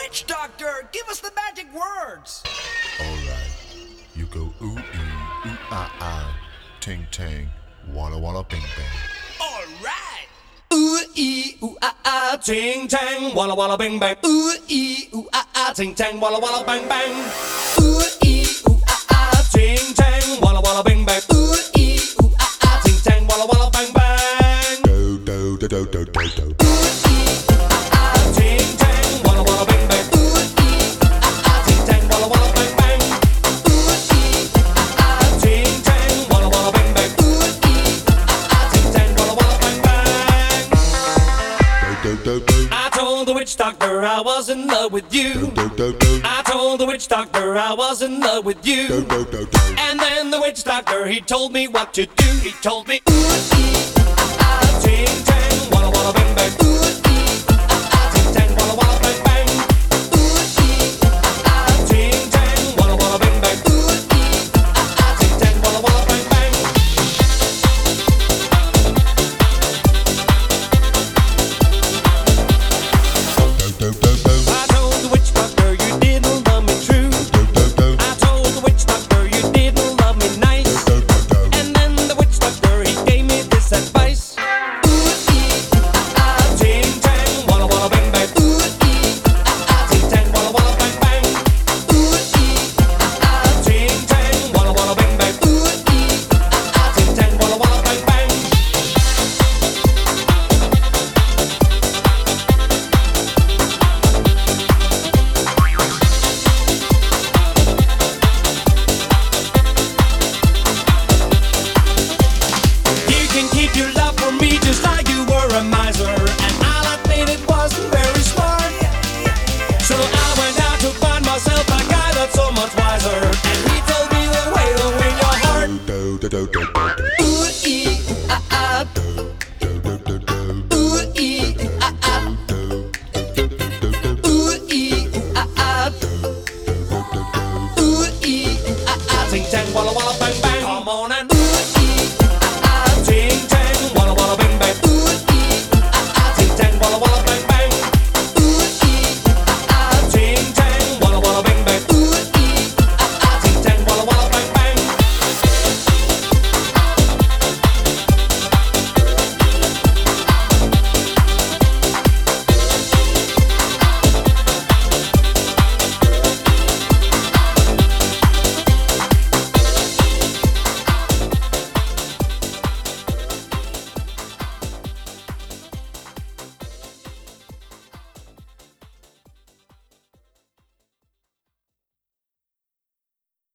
witch doctor, give us the magic words. Alright, you go ooh ooh ah ah, ting tang, walla walla bing bang. All right. Ooh ee ooh ah ah, ting tang, walla walla bing bang. Ooh ee ooh ah ah, ting tang, walla walla bang bang. Ooh ee ooh ah ah, ting tang, walla walla bing bang. Ooh ee ooh ah ah, ting tang, walla walla bang bang. Do do do do do do do. Ting tang, walla walla bing bang. Ooh ee ah ah, ting tang, walla walla bang bang. Ooh ee ah ah, ting tang, walla walla bing bang. Ooh ee ah ah, ting tang, walla walla bang bang. Do do do do. I told the witch doctor I was in love with you. Do do do. I told the witch doctor I was in love with Do you. do do do. And then the witch doctor, he told me what to do. He told me, ooh, ee, ah, ah, ting, tang, walla, walla, bang, bang. Ooh,